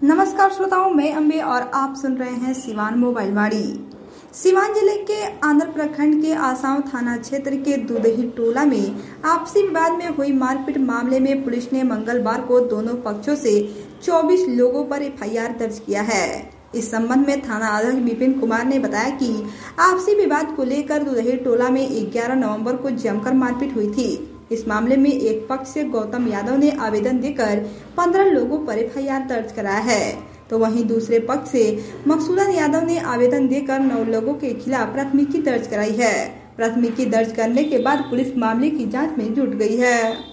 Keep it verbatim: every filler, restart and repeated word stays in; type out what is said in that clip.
नमस्कार श्रोताओं, मैं अम्बे और आप सुन रहे हैं सिवान मोबाइल वाणी। सिवान जिले के आंध्र प्रखंड के आसाव थाना क्षेत्र के दुदही टोला में आपसी विवाद में हुई मारपीट मामले में पुलिस ने मंगलवार को दोनों पक्षों से चौबीस लोगों पर एफ आई आर दर्ज किया है। इस संबंध में थाना अध्यक्ष विपिन कुमार ने बताया कि आपसी विवाद को लेकर दुदही टोला में ग्यारह नवंबर को जमकर मारपीट हुई थी। इस मामले में एक पक्ष से गौतम यादव ने आवेदन देकर पंद्रह लोगों पर एफ आई आर दर्ज कराया है, तो वहीं दूसरे पक्ष से मकसूदन यादव ने आवेदन देकर नौ लोगों के खिलाफ प्राथमिकी दर्ज कराई है। प्राथमिकी दर्ज करने के बाद पुलिस मामले की जांच में जुट गई है।